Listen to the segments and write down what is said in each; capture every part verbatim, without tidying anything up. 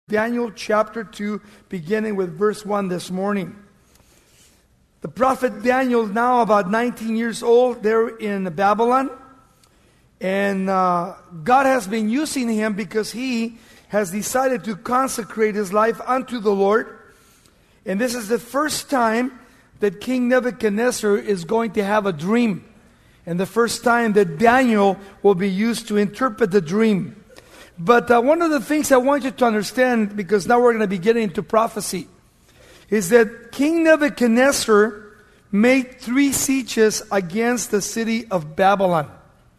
Daniel chapter two, beginning with verse one this morning. The prophet Daniel, now about nineteen years old, there in Babylon. And uh, God has been using him because he has decided to consecrate his life unto the Lord. And this is the first time that King Nebuchadnezzar is going to have a dream. And the first time that Daniel will be used to interpret the dream. But uh, one of the things I want you to understand, because now we're going to be getting into prophecy, is that King Nebuchadnezzar made three sieges against the city of Babylon.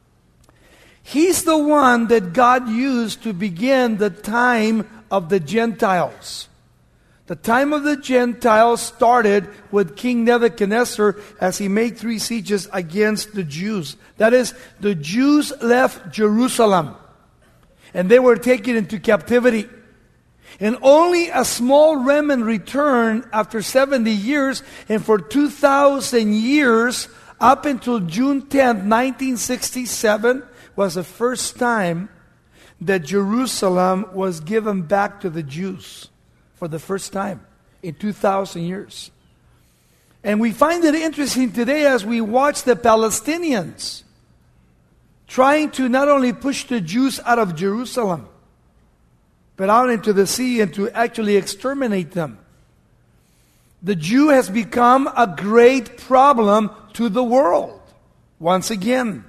He's the one that God used to begin the time of the Gentiles. The time of the Gentiles started with King Nebuchadnezzar as he made three sieges against the Jews. That is, the Jews left Jerusalem and they were taken into captivity. And only a small remnant returned after seventy years, and for two thousand years, up until June tenth, nineteen sixty-seven, was the first time that Jerusalem was given back to the Jews. For the first time in two thousand years. And we find it interesting today as we watch the Palestinians trying to not only push the Jews out of Jerusalem, but out into the sea and to actually exterminate them. The Jew has become a great problem to the world, once again.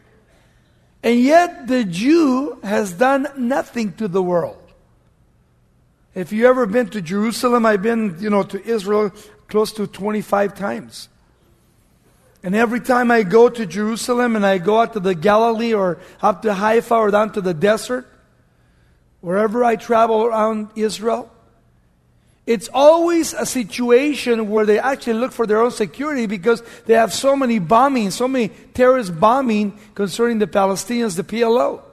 And yet the Jew has done nothing to the world. If you've ever been to Jerusalem, I've been, you know, to Israel close to twenty-five times. And every time I go to Jerusalem and I go out to the Galilee or up to Haifa or down to the desert, wherever I travel around Israel, it's always a situation where they actually look for their own security because they have so many bombings, so many terrorist bombing concerning the Palestinians, the P L O.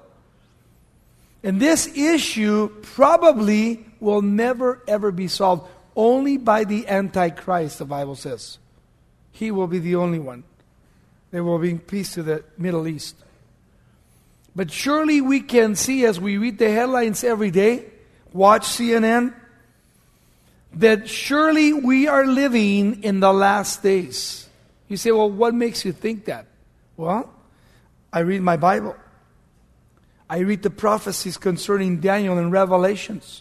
And this issue probably will never ever be solved. Only by the Antichrist, the Bible says. He will be the only one. There will be peace to the Middle East. But surely we can see as we read the headlines every day, watch C N N, that surely we are living in the last days. You say, well, what makes you think that? Well, I read my Bible. I read the prophecies concerning Daniel and Revelations.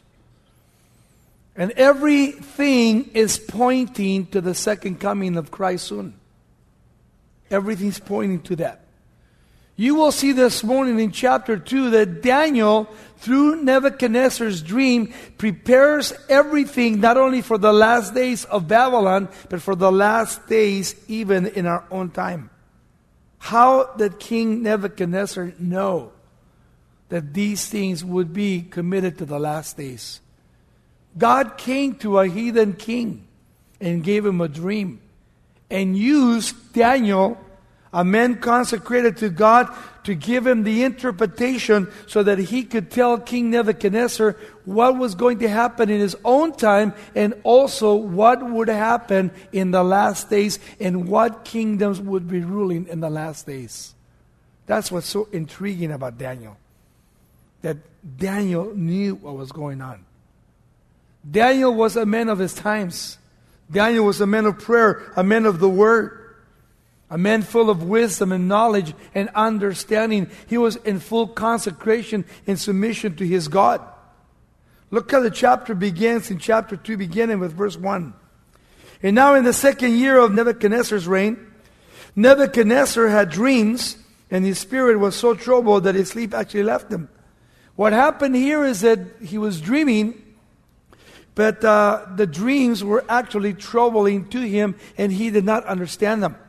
And everything is pointing to the second coming of Christ soon. Everything's pointing to that. You will see this morning in chapter two that Daniel, through Nebuchadnezzar's dream, prepares everything not only for the last days of Babylon, but for the last days even in our own time. How did King Nebuchadnezzar know that these things would be committed to the last days? God came to a heathen king and gave him a dream and used Daniel, a man consecrated to God, to give him the interpretation so that he could tell King Nebuchadnezzar what was going to happen in his own time and also what would happen in the last days and what kingdoms would be ruling in the last days. That's what's so intriguing about Daniel. That Daniel knew what was going on. Daniel was a man of his times. Daniel was a man of prayer, a man of the Word, a man full of wisdom and knowledge and understanding. He was in full consecration and submission to his God. Look how the chapter begins in chapter two, beginning with verse one. And now in the second year of Nebuchadnezzar's reign, Nebuchadnezzar had dreams, and his spirit was so troubled that his sleep actually left him. What happened here is that he was dreaming, but uh, the dreams were actually troubling to him, and he did not understand them.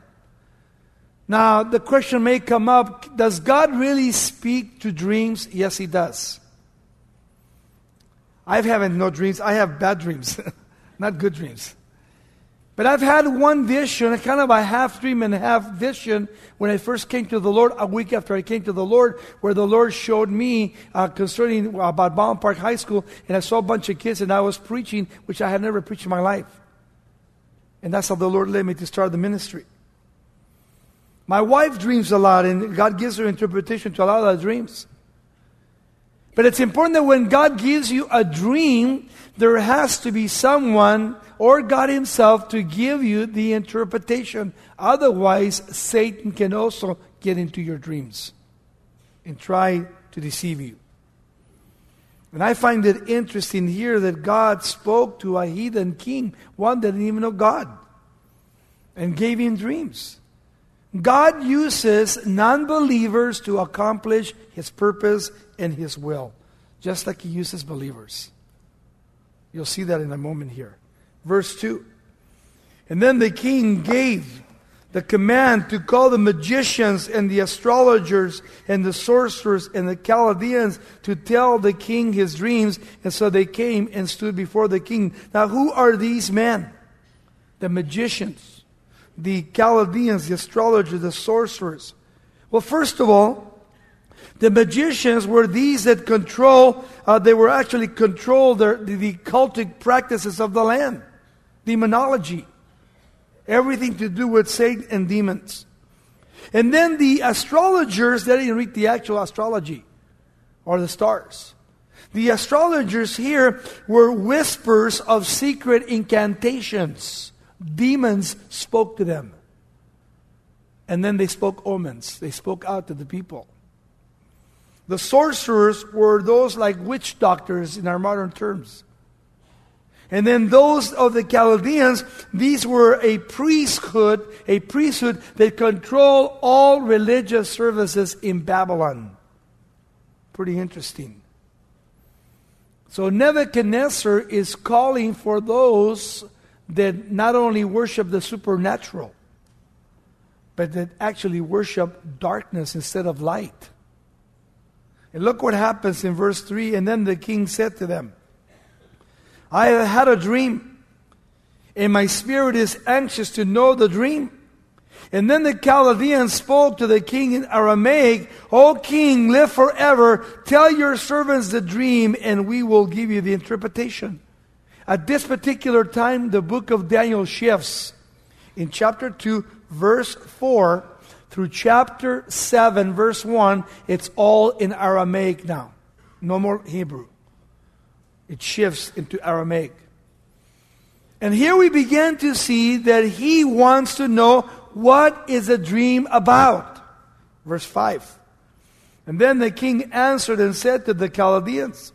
Now, the question may come up, does God really speak to dreams? Yes, He does. I haven't no dreams. I have bad dreams, not good dreams. But I've had one vision, kind of a half dream and half vision, when I first came to the Lord, a week after I came to the Lord, where the Lord showed me uh, concerning uh, about Baldwin Park High School, and I saw a bunch of kids, and I was preaching, which I had never preached in my life. And that's how the Lord led me to start the ministry. My wife dreams a lot, and God gives her interpretation to a lot of the dreams. But it's important that when God gives you a dream, there has to be someone or God himself to give you the interpretation. Otherwise, Satan can also get into your dreams and try to deceive you. And I find it interesting here that God spoke to a heathen king, one that didn't even know God, and gave him dreams. God uses non-believers to accomplish his purpose and his will, just like he uses believers. You'll see that in a moment here. Verse two. And then the king gave the command to call the magicians and the astrologers and the sorcerers and the Chaldeans to tell the king his dreams. And so they came and stood before the king. Now, who are these men? The magicians, the Chaldeans, the astrologers, the sorcerers. Well, first of all, the magicians were these that control, uh, they were actually control the, the, the cultic practices of the land. Demonology. Everything to do with Satan and demons. And then the astrologers, they didn't read the actual astrology or the stars. The astrologers here were whispers of secret incantations. Demons spoke to them. And then they spoke omens. They spoke out to the people. The sorcerers were those like witch doctors in our modern terms. And then those of the Chaldeans, these were a priesthood, a priesthood that controlled all religious services in Babylon. Pretty interesting. So Nebuchadnezzar is calling for those that not only worship the supernatural, but that actually worship darkness instead of light. And look what happens in verse three. And then the king said to them, I have had a dream, and my spirit is anxious to know the dream. And then the Chaldeans spoke to the king in Aramaic, O king, live forever. Tell your servants the dream, and we will give you the interpretation. At this particular time, the book of Daniel shifts. In chapter two, verse four, through chapter seven, verse one, it's all in Aramaic now. No more Hebrew. It shifts into Aramaic. And here we begin to see that he wants to know what is a dream about. Verse five. And then the king answered and said to the Chaldeans,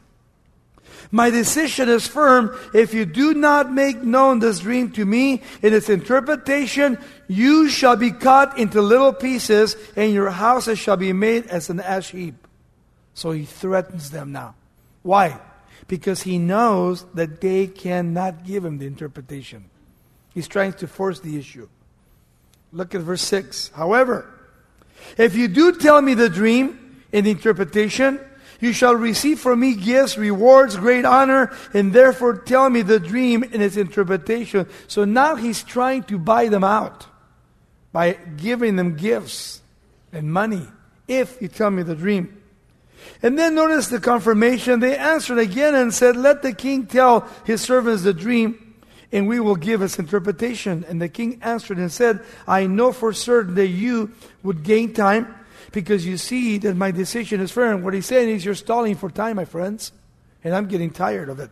my decision is firm. If you do not make known this dream to me in its interpretation, you shall be cut into little pieces, and your houses shall be made as an ash heap. So he threatens them now. Why? Because he knows that they cannot give him the interpretation. He's trying to force the issue. Look at verse six. However, if you do tell me the dream and the interpretation, you shall receive from me gifts, rewards, great honor, and therefore tell me the dream and its interpretation. So now he's trying to buy them out by giving them gifts and money if you tell me the dream. And then notice the confirmation. They answered again and said, let the king tell his servants the dream, and we will give its interpretation. And the king answered and said, I know for certain that you would gain time, because you see that my decision is firm. What he's saying is, you're stalling for time, my friends, and I'm getting tired of it.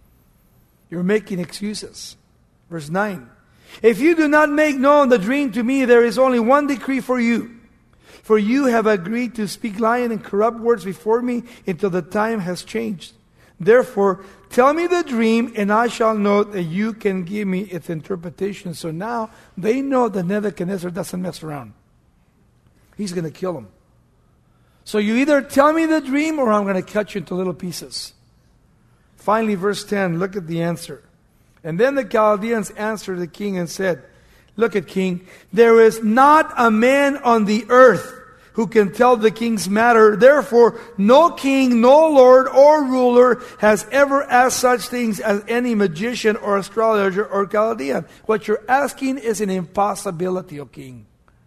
You're making excuses. Verse nine. If you do not make known the dream to me, there is only one decree for you. For you have agreed to speak lying and corrupt words before me until the time has changed. Therefore, tell me the dream, and I shall know that you can give me its interpretation. So now they know that Nebuchadnezzar doesn't mess around. He's going to kill them. So you either tell me the dream, or I'm going to cut you into little pieces. Finally, verse ten, look at the answer. And then the Chaldeans answered the king and said, look at king, there is not a man on the earth who can tell the king's matter. Therefore, no king, no lord or ruler has ever asked such things as any magician or astrologer or Chaldean. What you're asking is an impossibility, O king.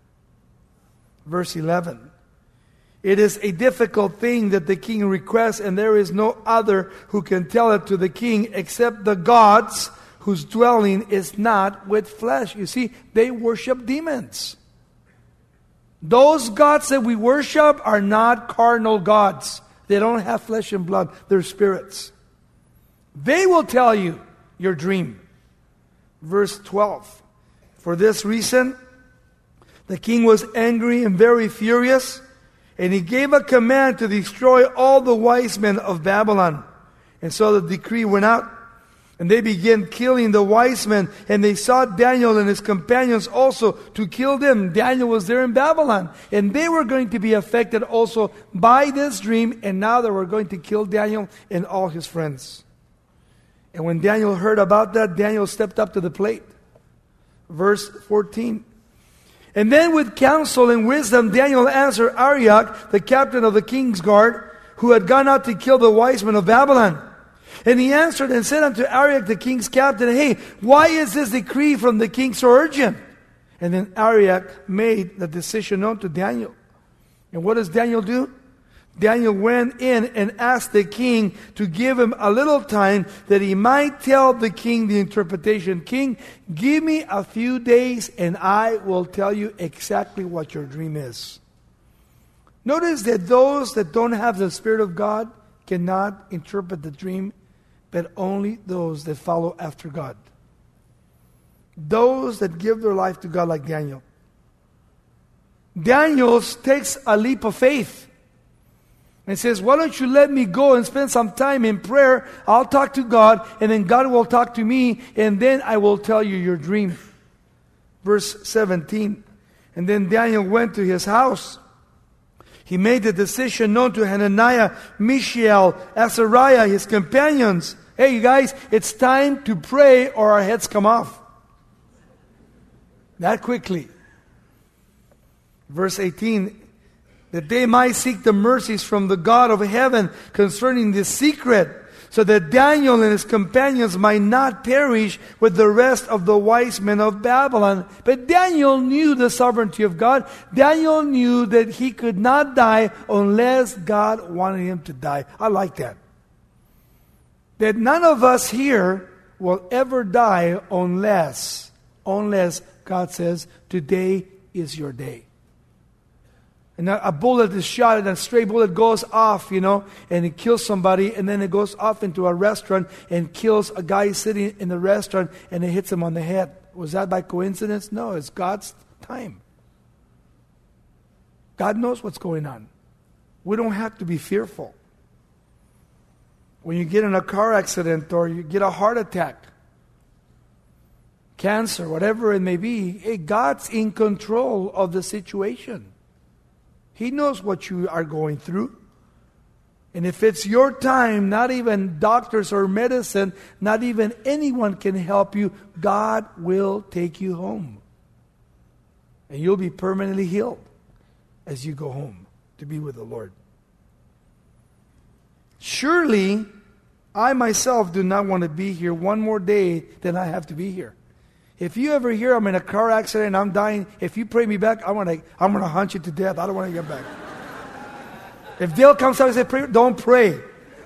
Verse eleven. It is a difficult thing that the king requests, and there is no other who can tell it to the king except the gods whose dwelling is not with flesh. You see, they worship demons. Those gods that we worship are not carnal gods. They don't have flesh and blood. They're spirits. They will tell you your dream. Verse twelve. For this reason, the king was angry and very furious, and he gave a command to destroy all the wise men of Babylon. And so the decree went out, and they began killing the wise men, and they sought Daniel and his companions also to kill them. Daniel was there in Babylon, and they were going to be affected also by this dream, and now they were going to kill Daniel and all his friends. And when Daniel heard about that, Daniel stepped up to the plate. Verse fourteen. And then with counsel and wisdom, Daniel answered Arioch, the captain of the king's guard, who had gone out to kill the wise men of Babylon. And he answered and said unto Arioch, the king's captain, Hey, why is this decree from the king so urgent? And then Arioch made the decision known to Daniel. And what does Daniel do? Daniel went in and asked the king to give him a little time that he might tell the king the interpretation. King, give me a few days and I will tell you exactly what your dream is. Notice that those that don't have the Spirit of God cannot interpret the dream, but only those that follow after God. Those that give their life to God like Daniel. Daniel takes a leap of faith. And says, why don't you let me go and spend some time in prayer? I'll talk to God, and then God will talk to me, and then I will tell you your dream. Verse seventeen. And then Daniel went to his house. He made the decision known to Hananiah, Mishael, Azariah, his companions. Hey, you guys, it's time to pray or our heads come off. That quickly. Verse eighteen. That they might seek the mercies from the God of heaven concerning this secret, so that Daniel and his companions might not perish with the rest of the wise men of Babylon. But Daniel knew the sovereignty of God. Daniel knew that he could not die unless God wanted him to die. I like that. That none of us here will ever die unless, unless God says, today is your day. And a bullet is shot and a stray bullet goes off, you know, and it kills somebody, and then it goes off into a restaurant and kills a guy sitting in the restaurant and it hits him on the head. Was that by coincidence? No, it's God's time. God knows what's going on. We don't have to be fearful. When you get in a car accident or you get a heart attack, cancer, whatever it may be, hey, God's in control of the situation. He knows what you are going through. And if it's your time, not even doctors or medicine, not even anyone can help you, God will take you home. And you'll be permanently healed as you go home to be with the Lord. Surely, I myself do not want to be here one more day than I have to be here. If you ever hear I'm in a car accident and I'm dying, if you pray me back, I want to, I'm going to hunt you to death. I don't want to get back. If Dale comes out and says, pray, don't pray.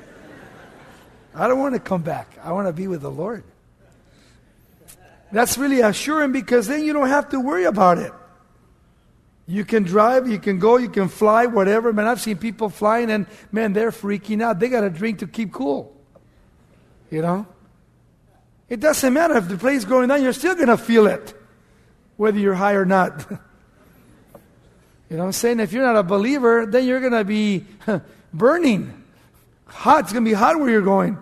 I don't want to come back. I want to be with the Lord. That's really assuring because then you don't have to worry about it. You can drive, you can go, you can fly, whatever. Man, I've seen people flying and, man, they're freaking out. They got to drink to keep cool. You know? It doesn't matter if the plane's going down, you're still going to feel it, whether you're high or not. You know what I'm saying? If you're not a believer, then you're going to be burning. Hot. It's going to be hot where you're going.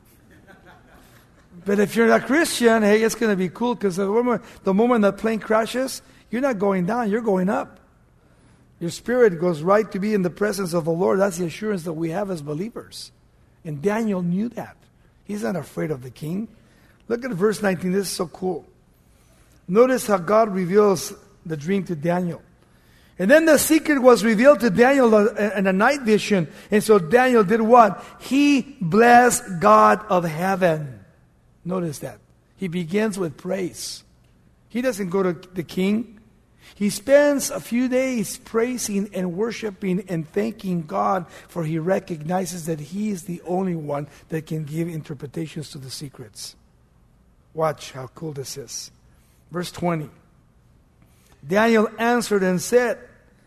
But if you're a Christian, hey, it's going to be cool because the moment, the moment the plane crashes, you're not going down, you're going up. Your spirit goes right to be in the presence of the Lord. That's the assurance that we have as believers. And Daniel knew that. He's not afraid of the king. Look at verse nineteen. This is so cool. Notice how God reveals the dream to Daniel. And then the secret was revealed to Daniel in a night vision. And so Daniel did what? He blessed God of heaven. Notice that. He begins with praise. He doesn't go to the king. He spends a few days praising and worshiping and thanking God, for he recognizes that he is the only one that can give interpretations to the secrets. Watch how cool this is. Verse twenty. Daniel answered and said,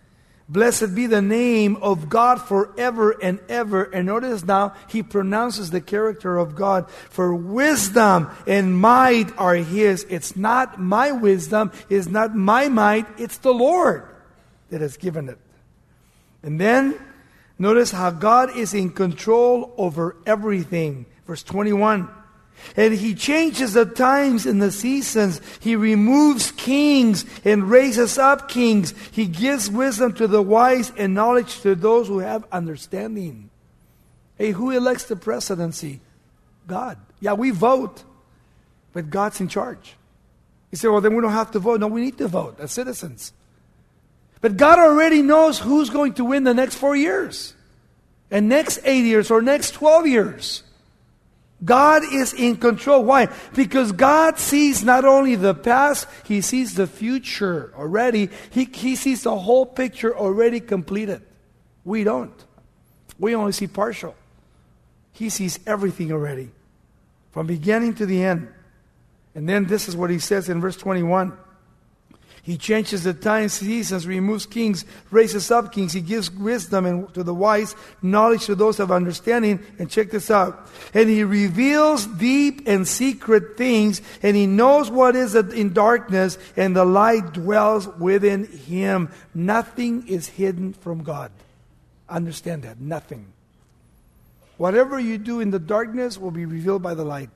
Blessed be the name of God forever and ever. And notice now, he pronounces the character of God. For wisdom and might are his. It's not my wisdom, it's not my might, it's the Lord that has given it. And then, notice how God is in control over everything. Verse twenty-one. And he changes the times and the seasons. He removes kings and raises up kings. He gives wisdom to the wise and knowledge to those who have understanding. Hey, who elects the presidency? God. Yeah, we vote, but God's in charge. You say, well, then we don't have to vote. No, we need to vote as citizens. But God already knows who's going to win the next four years, and next eight years, or next twelve years. God is in control. Why? Because God sees not only the past, He sees the future already. He, he sees the whole picture already completed. We don't. We only see partial. He sees everything already, from beginning to the end. And then this is what He says in verse twenty-one. He changes the times, seasons, removes kings, raises up kings. He gives wisdom and to the wise, knowledge to those of understanding. And check this out. And He reveals deep and secret things, and He knows what is in darkness, and the light dwells within Him. Nothing is hidden from God. Understand that. Nothing. Whatever you do in the darkness will be revealed by the light.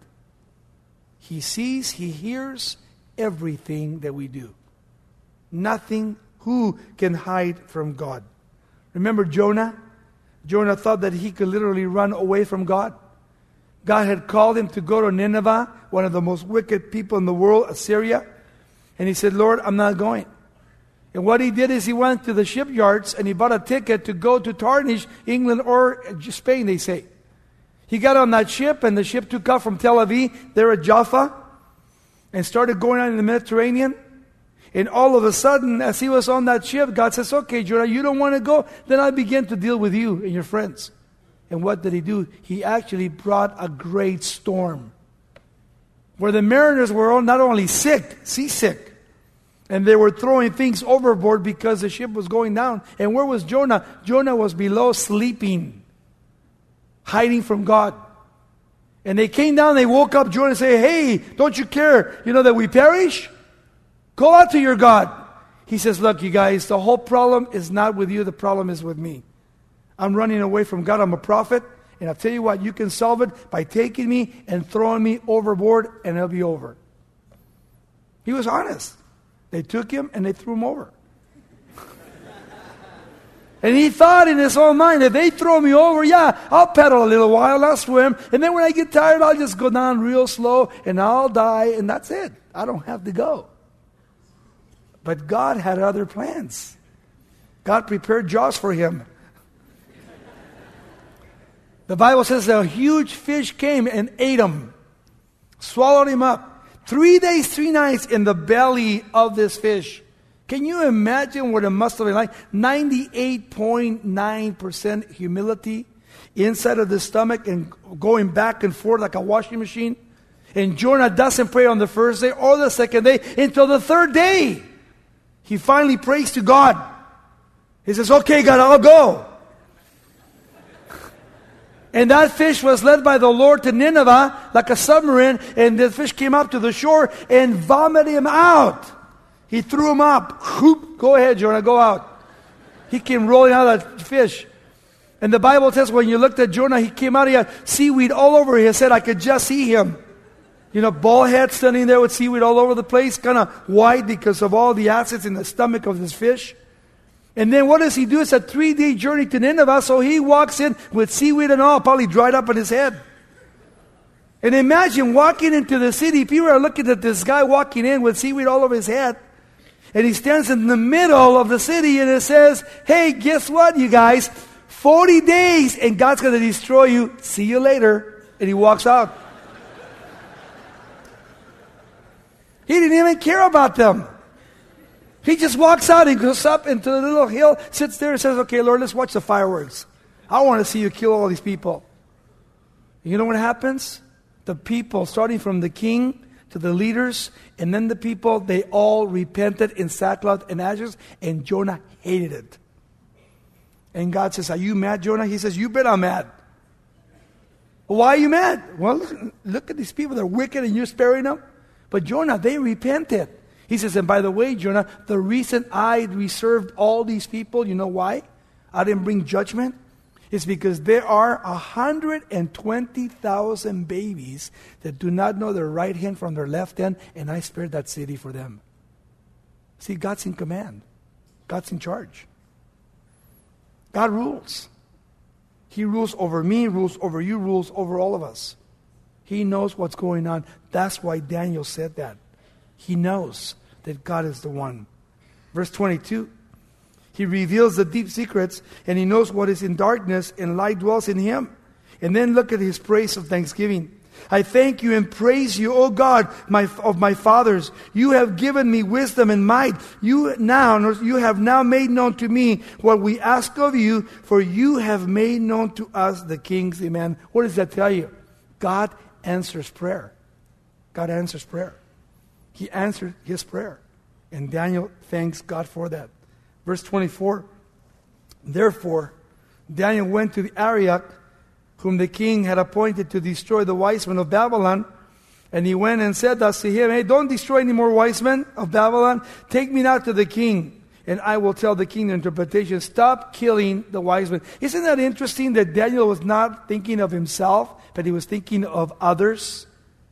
He sees, He hears everything that we do. Nothing who can hide from God. Remember Jonah? Jonah thought that he could literally run away from God. God had called him to go to Nineveh, one of the most wicked people in the world, Assyria. And he said, Lord, I'm not going. And what he did is he went to the shipyards and he bought a ticket to go to Tarshish, England, or Spain, they say. He got on that ship, and the ship took off from Tel Aviv, there at Jaffa, and started going out in the Mediterranean. And all of a sudden, as he was on that ship, God says, okay, Jonah, you don't want to go? Then I begin to deal with you and your friends. And what did He do? He actually brought a great storm, where the mariners were all not only sick, seasick, and they were throwing things overboard because the ship was going down. And where was Jonah? Jonah was below, sleeping, hiding from God. And they came down, they woke up Jonah and said, hey, don't you care, you know, that we perish? Go out to your God. He says, look, you guys, the whole problem is not with you. The problem is with me. I'm running away from God. I'm a prophet. And I'll tell you what, you can solve it by taking me and throwing me overboard, and it'll be over. He was honest. They took him and they threw him over. And he thought in his own mind, if they throw me over, yeah, I'll paddle a little while, I'll swim. And then when I get tired, I'll just go down real slow and I'll die, and that's it. I don't have to go. But God had other plans. God prepared jaws for him. The Bible says a huge fish came and ate him, swallowed him up. Three days, three nights in the belly of this fish. Can you imagine what it must have been like? ninety-eight point nine percent humidity inside of the stomach and going back and forth like a washing machine. And Jonah doesn't pray on the first day or the second day until the third day. He finally prays to God. He says, okay, God, I'll go. And that fish was led by the Lord to Nineveh like a submarine, and the fish came up to the shore and vomited him out. He threw him up. Whoop, go ahead, Jonah, go out. He came rolling out of that fish. And the Bible says when you looked at Jonah, he came out, he had seaweed all over his head. I could just see him. You know, bald head standing there with seaweed all over the place, kind of white because of all the acids in the stomach of this fish. And then what does he do? It's a three-day journey to Nineveh, so he walks in with seaweed and all, probably dried up on his head. And imagine walking into the city. People are looking at this guy walking in with seaweed all over his head. And he stands in the middle of the city and it says, hey, guess what, you guys? forty days and God's going to destroy you. See you later. And he walks out. He didn't even care about them. He just walks out and goes up into the little hill, sits there and says, okay, Lord, let's watch the fireworks. I want to see you kill all these people. You know what happens? The people, starting from the king to the leaders, and then the people, they all repented in sackcloth and ashes, and Jonah hated it. And God says, are you mad, Jonah? He says, you bet I'm mad. Why are you mad? Well, look, look at these people. They're wicked and you're sparing them. But Jonah, they repented. He says, and by the way, Jonah, the reason I reserved all these people, you know why? I didn't bring judgment. It's because there are one hundred twenty thousand babies that do not know their right hand from their left hand, and I spared that city for them. See, God's in command. God's in charge. God rules. He rules over me, rules over you, rules over all of us. He knows what's going on. That's why Daniel said that. He knows that God is the one. Verse twenty-two, he reveals the deep secrets, and he knows what is in darkness, and light dwells in him. And then look at his praise of thanksgiving. I thank you and praise you, O God, my, of my fathers. You have given me wisdom and might. You now, you have now made known to me what we ask of you, for you have made known to us the king's demand. What does that tell you? God answers prayer. God answers prayer. He answered his prayer. And Daniel thanks God for that. Verse twenty-four, therefore, Daniel went to the Arioch, whom the king had appointed to destroy the wise men of Babylon. And he went and said thus to him, hey, don't destroy any more wise men of Babylon. Take me now to the king, and I will tell the king the interpretation. Stop killing the wise men. Isn't that interesting that Daniel was not thinking of himself, but he was thinking of others?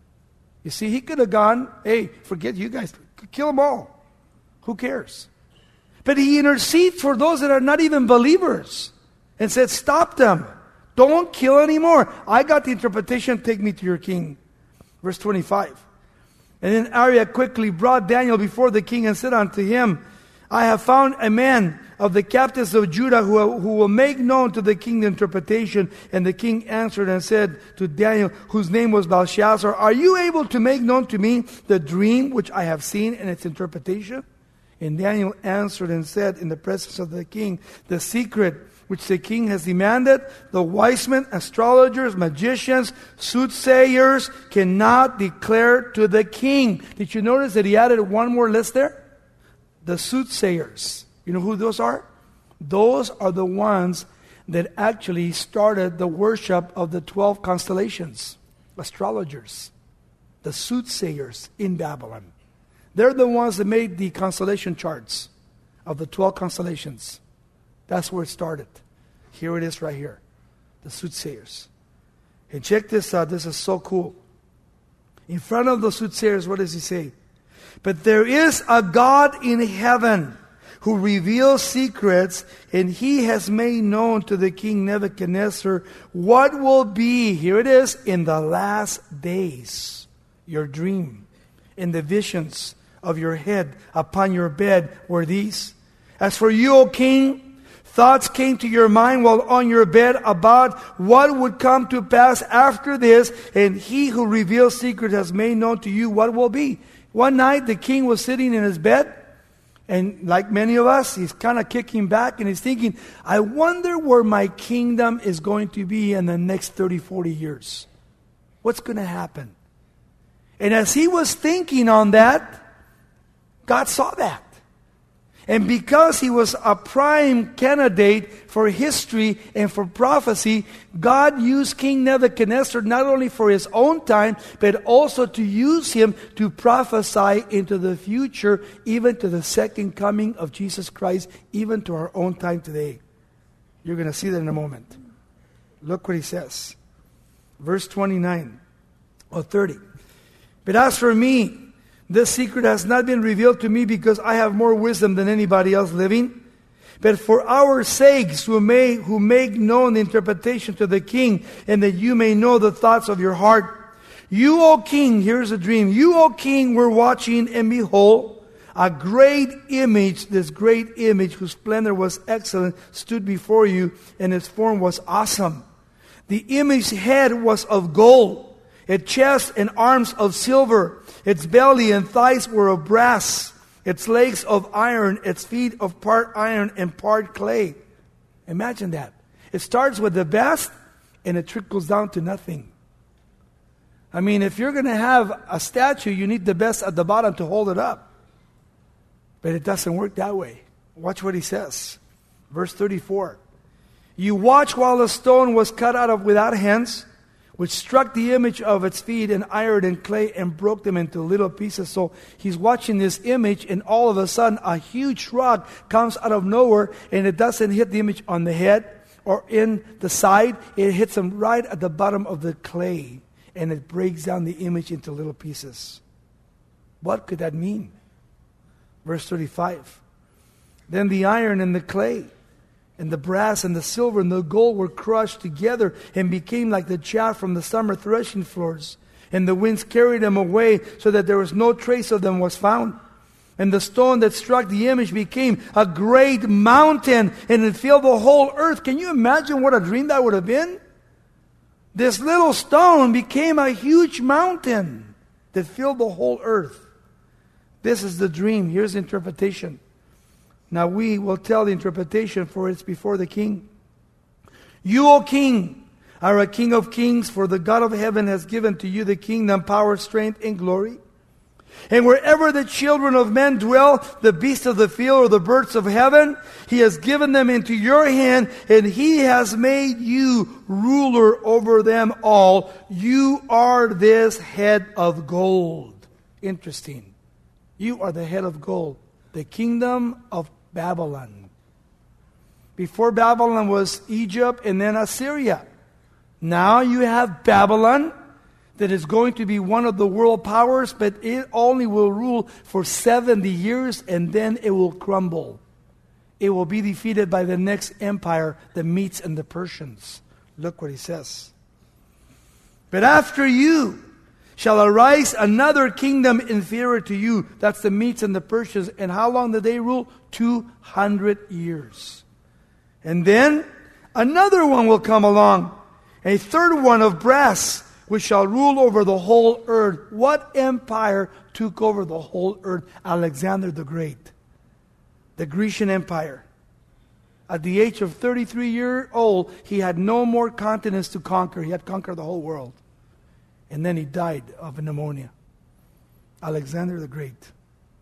You see, he could have gone, hey, forget you guys, kill them all. Who cares? But he intercedes for those that are not even believers and said, stop them. Don't kill anymore. I got the interpretation. Take me to your king. Verse twenty-five. And then Arioch quickly brought Daniel before the king and said unto him, I have found a man of the captives of Judah who, who will make known to the king the interpretation. And the king answered and said to Daniel, whose name was Belshazzar, are you able to make known to me the dream which I have seen and its interpretation? And Daniel answered and said in the presence of the king, the secret which the king has demanded, the wise men, astrologers, magicians, soothsayers cannot declare to the king. Did you notice that he added one more list there? The soothsayers. You know who those are? Those are the ones that actually started the worship of the twelve constellations. Astrologers. The soothsayers in Babylon. They're the ones that made the constellation charts of the twelve constellations. That's where it started. Here it is right here. The soothsayers. And check this out. This is so cool. In front of the soothsayers, what does he say? But there is a God in heaven who reveals secrets, and he has made known to the king Nebuchadnezzar what will be, here it is, in the last days. Your dream and the visions of your head upon your bed were these. As for you, O king, thoughts came to your mind while on your bed about what would come to pass after this, and he who reveals secrets has made known to you what will be. One night the king was sitting in his bed, and like many of us, he's kind of kicking back and he's thinking, I wonder where my kingdom is going to be in the next thirty, forty years. What's going to happen? And as he was thinking on that, God saw that. And because he was a prime candidate for history and for prophecy, God used King Nebuchadnezzar not only for his own time, but also to use him to prophesy into the future, even to the second coming of Jesus Christ, even to our own time today. You're going to see that in a moment. Look what he says. Verse twenty-nine or thirty. But as for me, this secret has not been revealed to me because I have more wisdom than anybody else living. But for our sakes who may who make known the interpretation to the king, and that you may know the thoughts of your heart. You, O king, here's a dream. You, O king, were watching, and behold, a great image, this great image whose splendor was excellent, stood before you, and its form was awesome. The image's head was of gold, its chest and arms of silver, its belly and thighs were of brass, its legs of iron, its feet of part iron and part clay. Imagine that. It starts with the best and it trickles down to nothing. I mean, if you're going to have a statue, you need the best at the bottom to hold it up. But it doesn't work that way. Watch what he says. Verse thirty-four. You watched while the stone was cut out of without hands, which struck the image of its feet and iron and clay and broke them into little pieces. So he's watching this image, and all of a sudden a huge rock comes out of nowhere, and it doesn't hit the image on the head or in the side. It hits him right at the bottom of the clay, and it breaks down the image into little pieces. What could that mean? Verse thirty-five. Then the iron and the clay and the brass and the silver and the gold were crushed together and became like the chaff from the summer threshing floors. And the winds carried them away so that there was no trace of them was found. And the stone that struck the image became a great mountain, and it filled the whole earth. Can you imagine what a dream that would have been? This little stone became a huge mountain that filled the whole earth. This is the dream. Here's the interpretation. Now we will tell the interpretation, for it's before the king. You, O king, are a king of kings, for the God of heaven has given to you the kingdom, power, strength, and glory. And wherever the children of men dwell, the beasts of the field or the birds of heaven, he has given them into your hand, and he has made you ruler over them all. You are this head of gold. Interesting. You are the head of gold. The kingdom of Babylon. Before Babylon was Egypt and then Assyria. Now you have Babylon that is going to be one of the world powers, but it only will rule for seventy years, and then it will crumble. It will be defeated by the next empire, the Medes and the Persians. Look what he says. But after you shall arise another kingdom inferior to you. That's the Medes and the Persians. And how long did they rule? two hundred years. And then another one will come along, a third one of brass, which shall rule over the whole earth. What empire took over the whole earth? Alexander the Great. The Grecian Empire. At the age of thirty-three years old, he had no more continents to conquer. He had conquered the whole world. And then he died of pneumonia. Alexander the Great.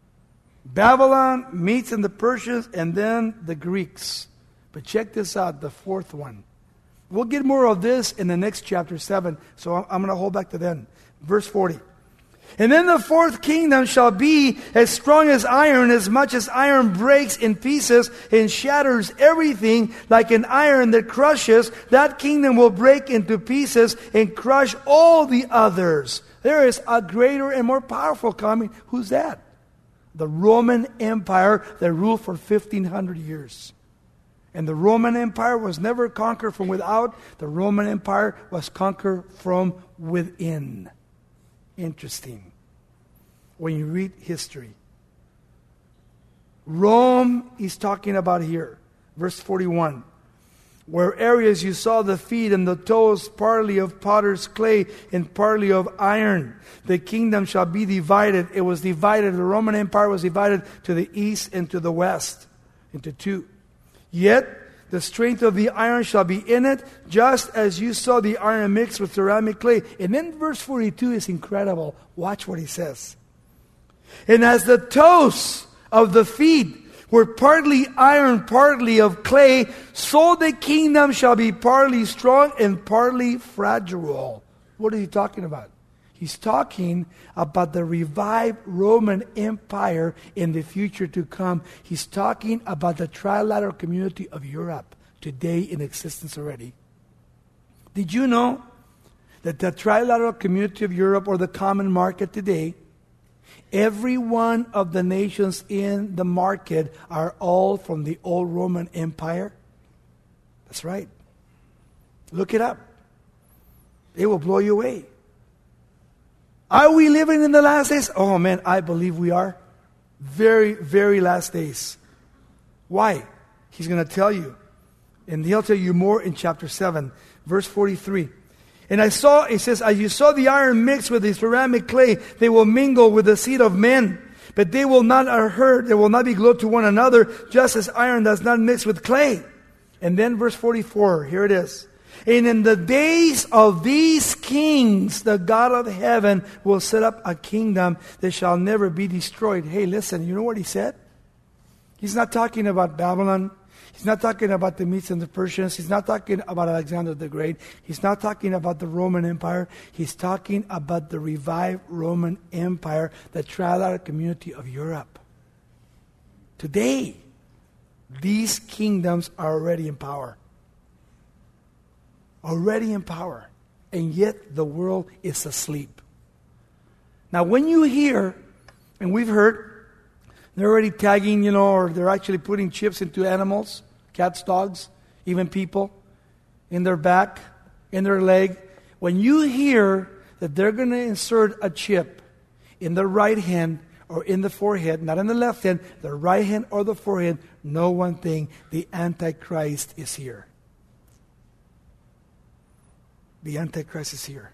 Babylon, Medes and the Persians, and then the Greeks. But check this out, the fourth one. We'll get more of this in the next chapter seven, so I'm going to hold back to then. Verse forty. And then the fourth kingdom shall be as strong as iron, as much as iron breaks in pieces and shatters everything like an iron that crushes. That kingdom will break into pieces and crush all the others. There is a greater and more powerful coming. Who's that? The Roman Empire that ruled for fifteen hundred years. And the Roman Empire was never conquered from without. The Roman Empire was conquered from within. Interesting. When you read history. Rome is talking about here. Verse forty-one. Where areas you saw the feet and the toes, partly of potter's clay and partly of iron. The kingdom shall be divided. It was divided. The Roman Empire was divided to the east and to the west. Into two. Yet the strength of the iron shall be in it, just as you saw the iron mixed with ceramic clay. And then verse forty-two is incredible. Watch what he says. And as the toes of the feet were partly iron, partly of clay, so the kingdom shall be partly strong and partly fragile. What is he talking about? He's talking about the revived Roman Empire in the future to come. He's talking about the trilateral community of Europe today in existence already. Did you know that the trilateral community of Europe, or the common market today, every one of the nations in the market are all from the old Roman Empire? That's right. Look it up. It will blow you away. Are we living in the last days? Oh man, I believe we are. Very, very last days. Why? He's going to tell you. And he'll tell you more in chapter seven, verse forty-three. And I saw, it says, as you saw the iron mixed with the ceramic clay, they will mingle with the seed of men. But they will not are hurt, they will not be glued to one another, just as iron does not mix with clay. And then verse forty-four, here it is. And in the days of these kings, the God of heaven will set up a kingdom that shall never be destroyed. Hey, listen, you know what he said? He's not talking about Babylon. He's not talking about the Medes and the Persians. He's not talking about Alexander the Great. He's not talking about the Roman Empire. He's talking about the revived Roman Empire, the trilateral community of Europe. Today, these kingdoms are already in power. Already in power. And yet the world is asleep. Now when you hear, and we've heard, they're already tagging, you know, or they're actually putting chips into animals, cats, dogs, even people, in their back, in their leg. When you hear that they're going to insert a chip in the right hand or in the forehead, not in the left hand, the right hand or the forehead, know one thing, the Antichrist is here. The Antichrist is here.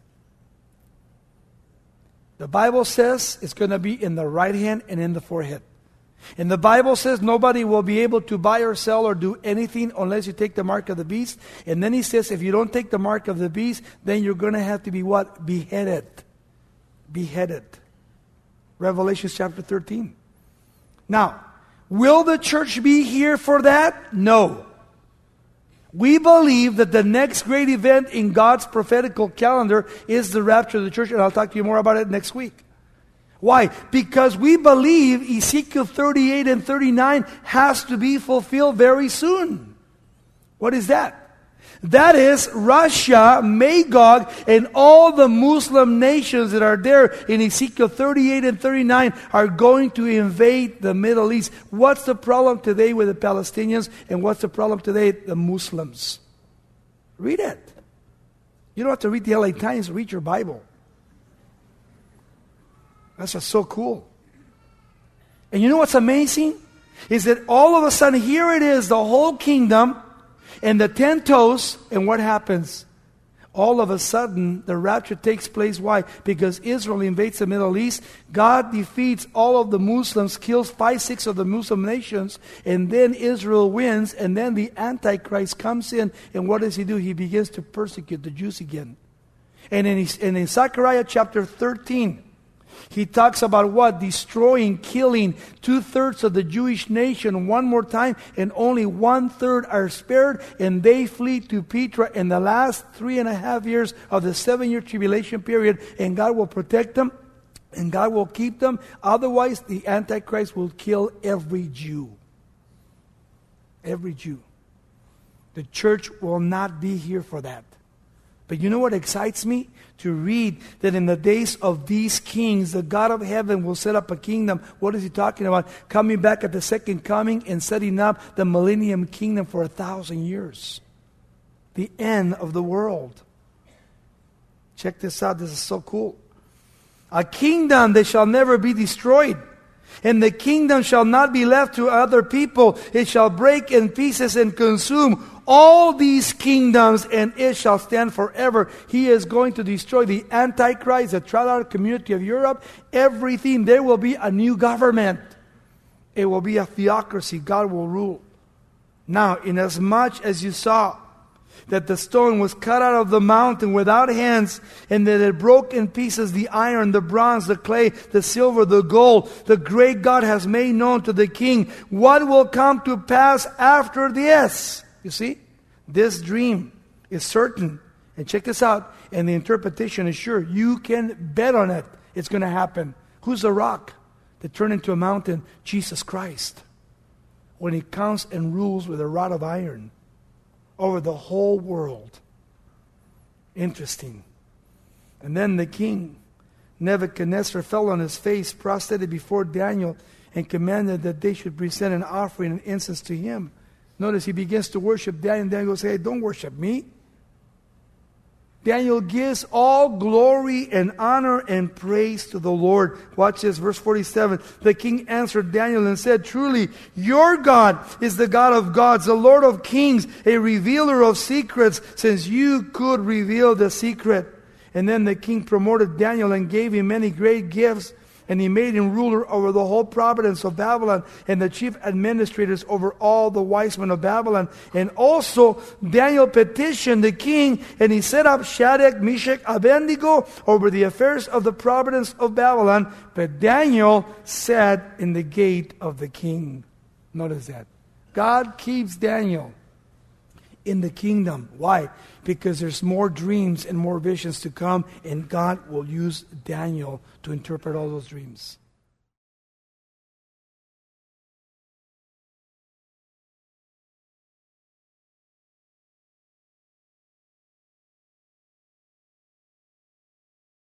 The Bible says it's going to be in the right hand and in the forehead. And the Bible says nobody will be able to buy or sell or do anything unless you take the mark of the beast. And then he says if you don't take the mark of the beast, then you're going to have to be what? Beheaded. Beheaded. Revelation chapter thirteen. Now, will the church be here for that? No. We believe that the next great event in God's prophetical calendar is the rapture of the church, and I'll talk to you more about it next week. Why? Because we believe Ezekiel thirty-eight and thirty-nine has to be fulfilled very soon. What is that? That is Russia, Magog, and all the Muslim nations that are there in Ezekiel thirty-eight and thirty-nine are going to invade the Middle East. What's the problem today with the Palestinians, and what's the problem today with the Muslims? Read it. You don't have to read the L A Times, read your Bible. That's just so cool. And you know what's amazing? Is that all of a sudden, here it is, the whole kingdom, and the ten toes, and what happens? All of a sudden, the rapture takes place. Why? Because Israel invades the Middle East. God defeats all of the Muslims, kills five, six of the Muslim nations, and then Israel wins, and then the Antichrist comes in, and what does he do? He begins to persecute the Jews again. And in, and in Zechariah chapter thirteen, he talks about what? Destroying, killing two-thirds of the Jewish nation one more time, and only one-third are spared, and they flee to Petra in the last three and a half years of the seven-year tribulation period, and God will protect them, and God will keep them. Otherwise, the Antichrist will kill every Jew. Every Jew. The church will not be here for that. But you know what excites me? To read that in the days of these kings, the God of heaven will set up a kingdom. What is he talking about? Coming back at the second coming and setting up the millennium kingdom for a thousand years. The end of the world. Check this out. This is so cool. A kingdom that shall never be destroyed. And the kingdom shall not be left to other people. It shall break in pieces and consume all these kingdoms, and it shall stand forever. He is going to destroy the Antichrist, the trilateral community of Europe, everything. There will be a new government. It will be a theocracy. God will rule. Now, inasmuch as you saw that the stone was cut out of the mountain without hands, and that it broke in pieces the iron, the bronze, the clay, the silver, the gold, the great God has made known to the king what will come to pass after this. You see, this dream is certain. And check this out. And the interpretation is sure. You can bet on it. It's going to happen. Who's the rock that turned into a mountain? Jesus Christ. When he comes and rules with a rod of iron over the whole world. Interesting. And then the king, Nebuchadnezzar, fell on his face, prostrated before Daniel, and commanded that they should present an offering and incense to him. Notice he begins to worship Daniel, and Daniel goes, hey, don't worship me. Daniel gives all glory and honor and praise to the Lord. Watch this, verse forty-seven. The king answered Daniel and said, truly, your God is the God of gods, the Lord of kings, a revealer of secrets, since you could reveal the secret. And then the king promoted Daniel and gave him many great gifts. And he made him ruler over the whole province of Babylon, and the chief administrators over all the wise men of Babylon. And also Daniel petitioned the king, and he set up Shadrach, Meshach, Abednego over the affairs of the province of Babylon. But Daniel sat in the gate of the king. Notice that. God keeps Daniel in the kingdom. Why? Because there's more dreams and more visions to come, and God will use Daniel to interpret all those dreams.